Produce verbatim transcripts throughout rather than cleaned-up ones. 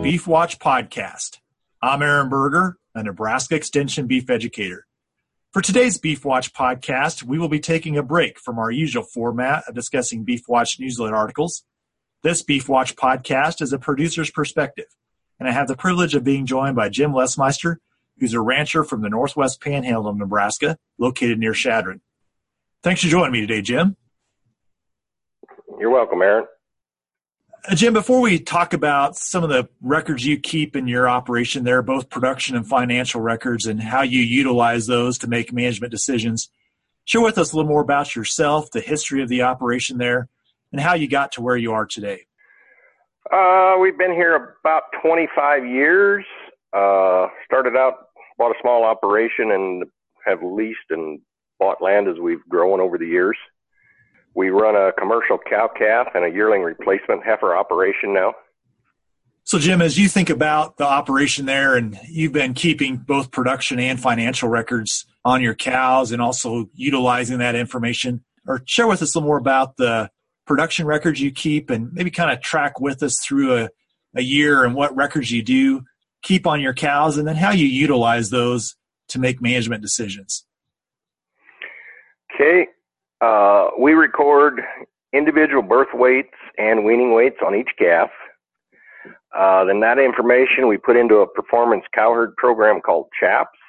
Beef Watch podcast. I'm Aaron Berger, a Nebraska Extension beef educator. For today's Beef Watch podcast, we will be taking a break from our usual format of discussing Beef Watch newsletter articles. This Beef Watch podcast is a producer's perspective, and I have the privilege of being joined by Jim Lesmeister, who's a rancher from the northwest panhandle of Nebraska, located near Chadron. Thanks for joining me today, Jim. You're welcome, Aaron. Uh, Jim, before we talk about some of the records you keep in your operation there, both production and financial records, and how you utilize those to make management decisions, share with us a little more about yourself, the history of the operation there, and how you got to where you are today. Uh, we've been here about twenty-five years. Uh, started out, bought a small operation, and have leased and bought land as we've grown over the years. We run a commercial cow-calf and a yearling replacement heifer operation now. So, Jim, as you think about the operation there, and you've been keeping both production and financial records on your cows and also utilizing that information, or share with us a little more about the production records you keep and maybe kind of track with us through a, a year and what records you do keep on your cows and then how you utilize those to make management decisions. Okay. Uh, we record individual birth weights and weaning weights on each calf. Uh, then that information we put into a performance cow herd program called CHAPS.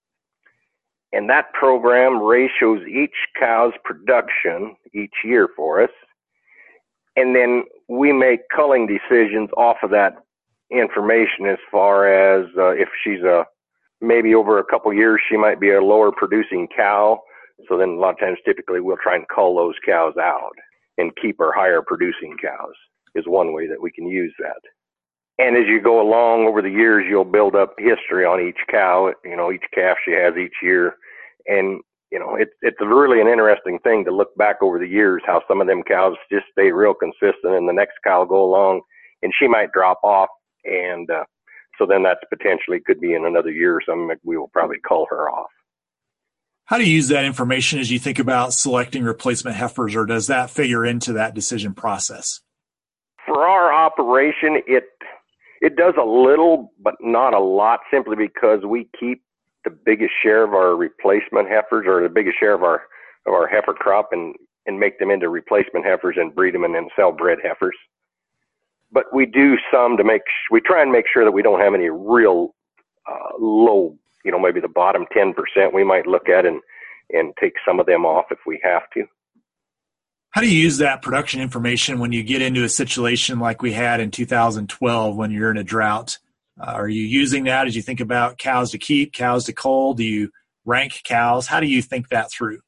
And that program ratios each cow's production each year for us. And then we make culling decisions off of that information as far as uh, if she's a, maybe over a couple years, she might be a lower producing cow. So then a lot of times, typically, we'll try and cull those cows out and keep our higher producing cows is one way that we can use that. And as you go along over the years, you'll build up history on each cow, you know, each calf she has each year. And, you know, it, it's really an interesting thing to look back over the years, how some of them cows just stay real consistent and the next cow will go along and she might drop off. And uh, so then that's potentially could be in another year or something, we will probably cull her off. How do you use that information as you think about selecting replacement heifers, or does that figure into that decision process? For our operation, it it does a little, but not a lot, simply because we keep the biggest share of our replacement heifers, or the biggest share of our of our heifer crop, and, and make them into replacement heifers and breed them and then sell bred heifers. But we do some to make, we try and make sure that we don't have any real uh, low, you know, maybe the bottom ten percent we might look at and, and take some of them off if we have to. How do you use that production information when you get into a situation like we had in two thousand twelve when you're in a drought? Uh, are you using that as you think about cows to keep, cows to cull? Do you rank cows? How do you think that through?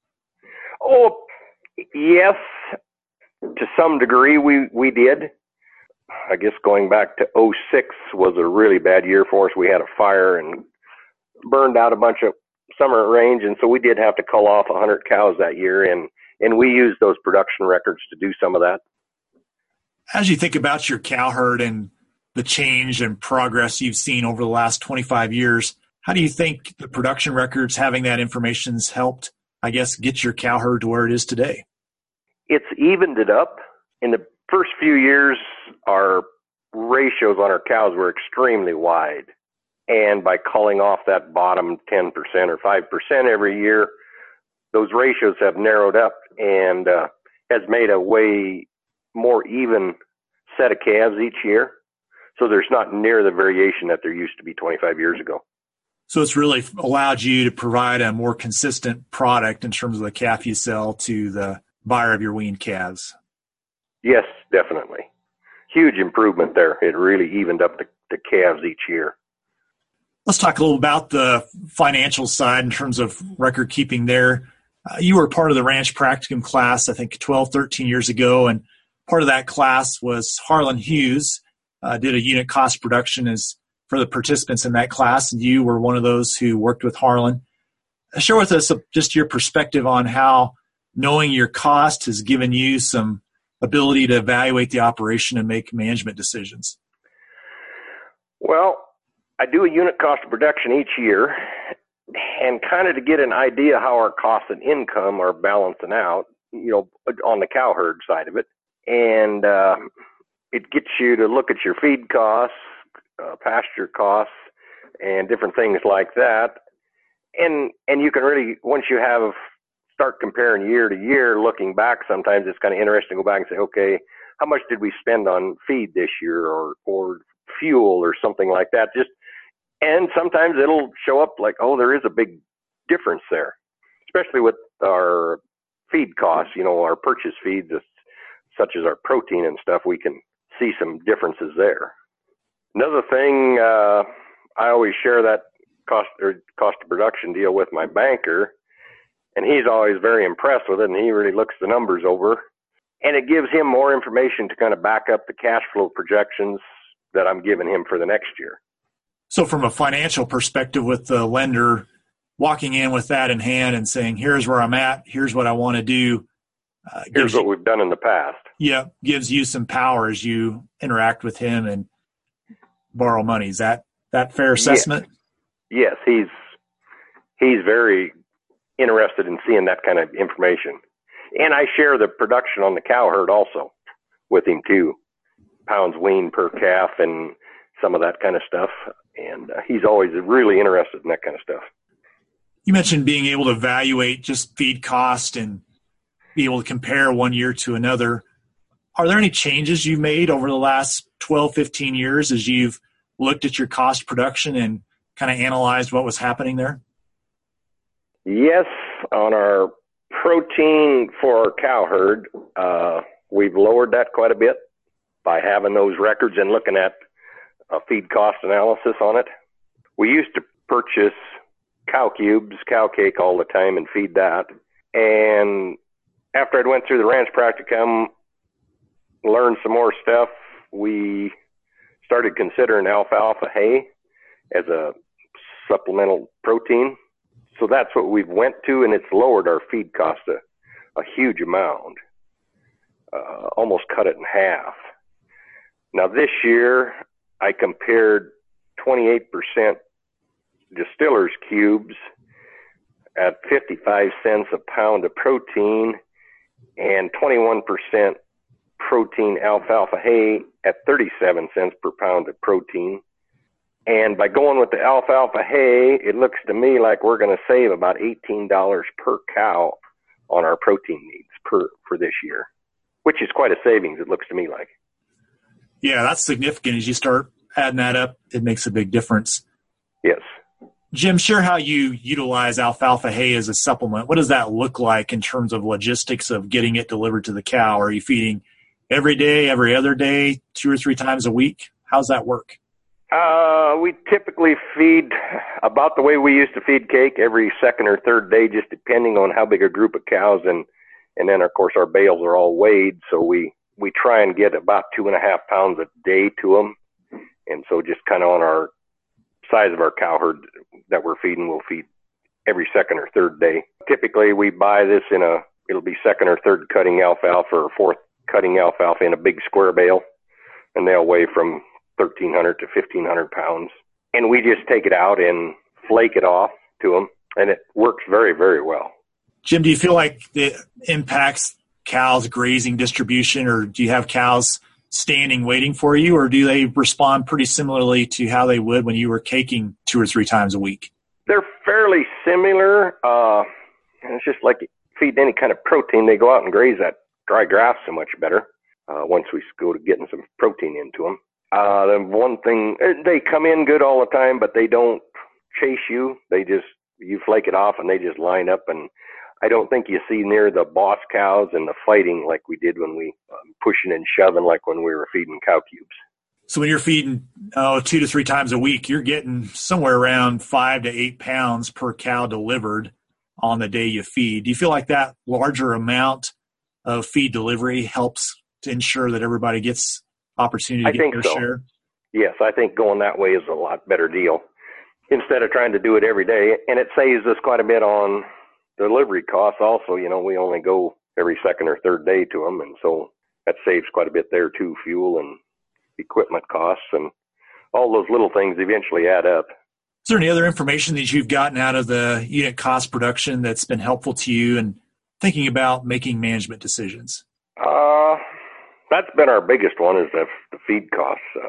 Oh, yes, to some degree we, we did. I guess going back to oh six was a really bad year for us. We had a fire and burned out a bunch of summer range, and so we did have to cull off one hundred cows that year, and, and we used those production records to do some of that. As you think about your cow herd and the change and progress you've seen over the last twenty-five years, how do you think the production records, having that information, has helped, I guess, get your cow herd to where it is today? It's evened it up. In the first few years, our ratios on our cows were extremely wide. And by culling off that bottom ten percent or five percent every year, those ratios have narrowed up and uh, has made a way more even set of calves each year. So there's not near the variation that there used to be twenty-five years ago. So it's really allowed you to provide a more consistent product in terms of the calf you sell to the buyer of your weaned calves. Yes, definitely. Huge improvement there. It really evened up the, the calves each year. Let's talk a little about the financial side in terms of record keeping there. Uh, you were part of the Ranch Practicum class, I think, twelve, thirteen years ago, and part of that class was Harlan Hughes, uh, did a unit cost production as for the participants in that class, and you were one of those who worked with Harlan. Share with us a, just your perspective on how knowing your cost has given you some ability to evaluate the operation and make management decisions. Well, I do a unit cost of production each year, and kind of to get an idea how our costs and income are balancing out, you know, on the cow herd side of it. And uh, it gets you to look at your feed costs, uh, pasture costs, and different things like that. And and you can really, once you have start comparing year to year, looking back, sometimes it's kind of interesting to go back and say, okay, how much did we spend on feed this year, or or fuel, or something like that? Just and sometimes it'll show up like, oh, there is a big difference there, especially with our feed costs. You know, our purchase feeds, such as our protein and stuff, we can see some differences there. Another thing, uh, I always share that cost or cost of production deal with my banker, and he's always very impressed with it, and he really looks the numbers over, and it gives him more information to kind of back up the cash flow projections that I'm giving him for the next year. So from a financial perspective with the lender, walking in with that in hand and saying, here's where I'm at, here's what I want to do. Uh, here's what you, we've done in the past. Yeah, gives you some power as you interact with him and borrow money. Is that that fair assessment? Yes, yes, he's he's very interested in seeing that kind of information. And I share the production on the cow herd also with him too. Pounds weaned per calf and some of that kind of stuff. And uh, he's always really interested in that kind of stuff. You mentioned being able to evaluate just feed cost and be able to compare one year to another. Are there any changes you've made over the last twelve, fifteen years as you've looked at your cost production and kind of analyzed what was happening there? Yes, on our protein for our cow herd, uh, we've lowered that quite a bit by having those records and looking at a feed cost analysis on it. We used to purchase cow cubes, cow cake all the time and feed that. And after I'd went through the ranch practicum, learned some more stuff, we started considering alfalfa hay as a supplemental protein. So that's what we've went to, and it's lowered our feed cost a, a huge amount, uh, almost cut it in half. Now this year, I compared twenty-eight percent distillers cubes at fifty-five cents a pound of protein and twenty-one percent protein alfalfa hay at thirty-seven cents per pound of protein. And by going with the alfalfa hay, it looks to me like we're going to save about eighteen dollars per cow on our protein needs per for this year, which is quite a savings, it looks to me like. Yeah, that's significant. As you start adding that up, it makes a big difference. Yes. Jim, share how you utilize alfalfa hay as a supplement. What does that look like in terms of logistics of getting it delivered to the cow? Are you feeding every day, every other day, two or three times a week? How's that work? Uh, we typically feed about the way we used to feed cake, every second or third day, just depending on how big a group of cows. And, and then, of course, our bales are all weighed, so we, we try and get about two and a half pounds a day to them. And so just kind of on our size of our cow herd that we're feeding, we'll feed every second or third day. Typically, we buy this in a, it'll be second or third cutting alfalfa or fourth cutting alfalfa in a big square bale, and they'll weigh from thirteen hundred to fifteen hundred pounds. And we just take it out and flake it off to them, and it works very, very well. Jim, do you feel like it impacts cows' grazing distribution, or do you have cows standing waiting for you, or do they respond pretty similarly to how they would when you were caking two or three times a week? They're fairly similar. Uh, it's just like feeding any kind of protein. They go out and graze that dry grass so much better uh, once we go to getting some protein into them. Uh, then one thing, they come in good all the time, but they don't chase you. They just, you flake it off and they just line up. And I don't think you see near the boss cows and the fighting like we did when we um, pushing and shoving, like when we were feeding cow cubes. So when you're feeding oh, two to three times a week, you're getting somewhere around five to eight pounds per cow delivered on the day you feed. Do you feel like that larger amount of feed delivery helps to ensure that everybody gets opportunity to I get think their so. share? Yes, I think going that way is a lot better deal instead of trying to do it every day. And it saves us quite a bit on delivery costs also. You know, we only go every second or third day to them, and so that saves quite a bit there too, fuel and equipment costs and all those little things eventually add up. Is there any other information that you've gotten out of the unit cost production that's been helpful to you in thinking about making management decisions? Uh, that's been our biggest one, is the, the feed costs. Uh,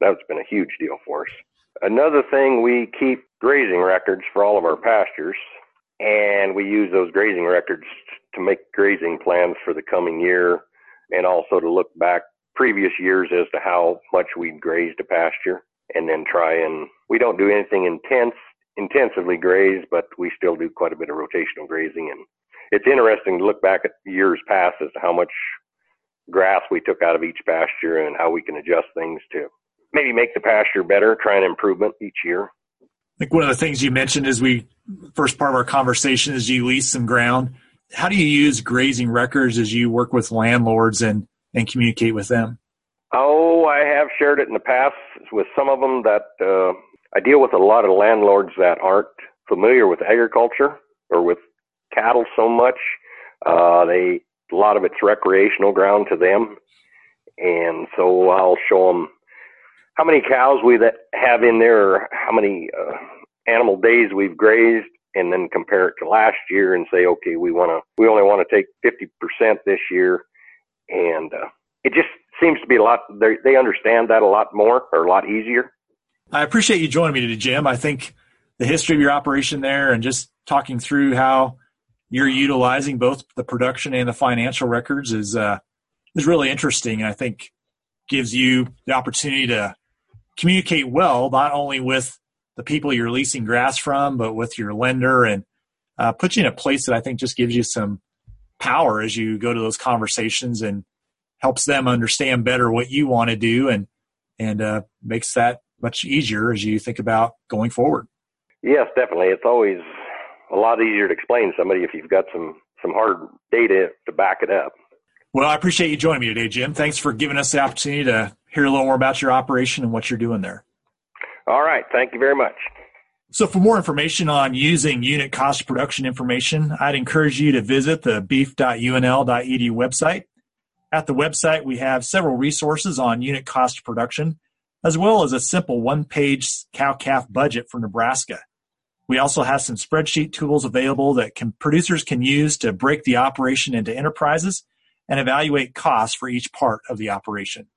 that's been a huge deal for us. Another thing, we keep grazing records for all of our pastures, and we use those grazing records to make grazing plans for the coming year, and also to look back previous years as to how much we'd grazed a pasture, and then try and, we don't do anything intense, intensively graze, but we still do quite a bit of rotational grazing. And it's interesting to look back at years past as to how much grass we took out of each pasture and how we can adjust things to maybe make the pasture better, try an improvement each year. I think one of the things you mentioned as we first part of our conversation is you lease some ground. How do you use grazing records as you work with landlords and, and communicate with them? Oh, I have shared it in the past with some of them that uh, I deal with a lot of landlords that aren't familiar with agriculture or with cattle so much. Uh, they, a lot of it's recreational ground to them. And so I'll show them how many cows we that have in there, or how many uh, animal days we've grazed, and then compare it to last year and say, okay, we want to, we only want to take fifty percent this year. And uh, it just seems to be a lot, they understand that a lot more, or a lot easier. I appreciate you joining me today, Jim. I think the history of your operation there and just talking through how you're utilizing both the production and the financial records is uh, is really interesting. And I think gives you the opportunity to communicate well, not only with the people you're leasing grass from, but with your lender, and uh, put you in a place that I think just gives you some power as you go to those conversations and helps them understand better what you want to do, and and uh, makes that much easier as you think about going forward. Yes, definitely. It's always a lot easier to explain to somebody if you've got some, some hard data to back it up. Well, I appreciate you joining me today, Jim. Thanks for giving us the opportunity to hear a little more about your operation and what you're doing there. All right. Thank you very much. So for more information on using unit cost of production information, I'd encourage you to visit the beef dot U N L dot E D U website. At the website, we have several resources on unit cost of production, as well as a simple one-page cow-calf budget for Nebraska. We also have some spreadsheet tools available that can, producers can use to break the operation into enterprises and evaluate costs for each part of the operation.